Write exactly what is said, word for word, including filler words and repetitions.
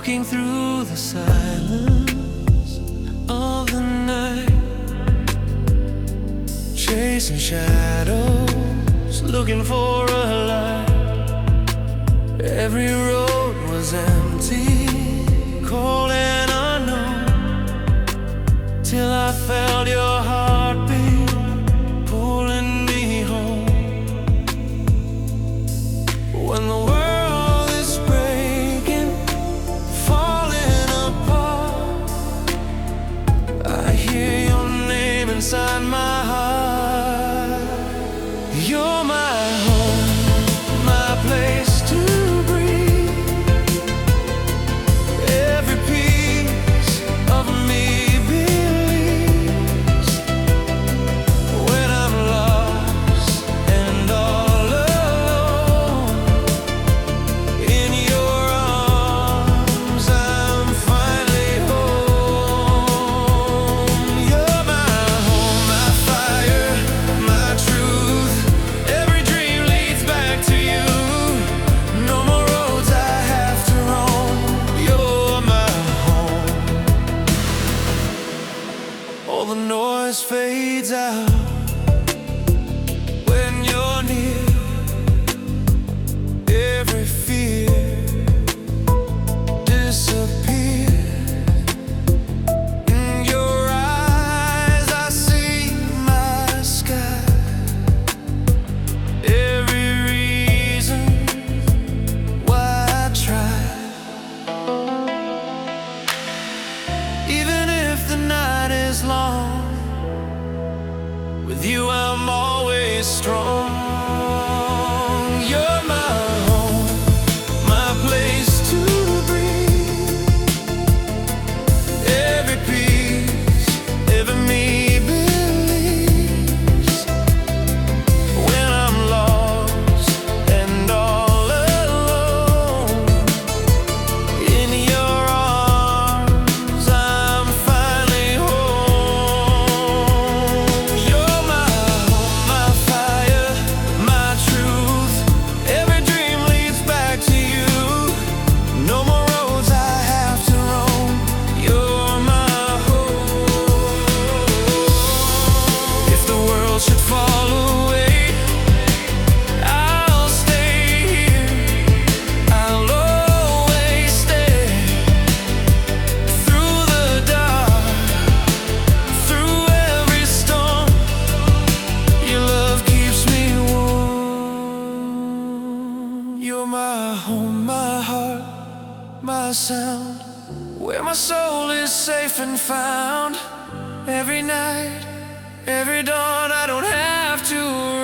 walking through the silence of the night, chasing shadows, looking for a light. Every road was empty, cold and unknown, till I felt your heartbeat pulling me home. When the world is breaking, falling apart, I hear your name inside my heart. You're my home, my place to breathe. Every piece of me believes when I'm lost and all alone, in your arms I'm finally home. You're my home, my fire, my truth. Every dream leads back to you. No more roads I have to roam. You're my home. All the noise fades out when you're near. Every fear disappears. In your eyes I see my sky. Every reason why I try. Even if the night is long, with you I'm always strong. You're my home, my place to breathe. Every piece, every me believes when I'm lost and all alone, in your arms I'm finally home. You're my home, my fire, my truth. Every dream leads back to you. No more roads I have to roam. You're my home. If the world should fall away, I'll stay here. I'll always stay. Through the dark, through every storm, your love keeps me warm. You're my home, my heart, my sound, where my soul is safe and found. Every night, every dawn, I don't have to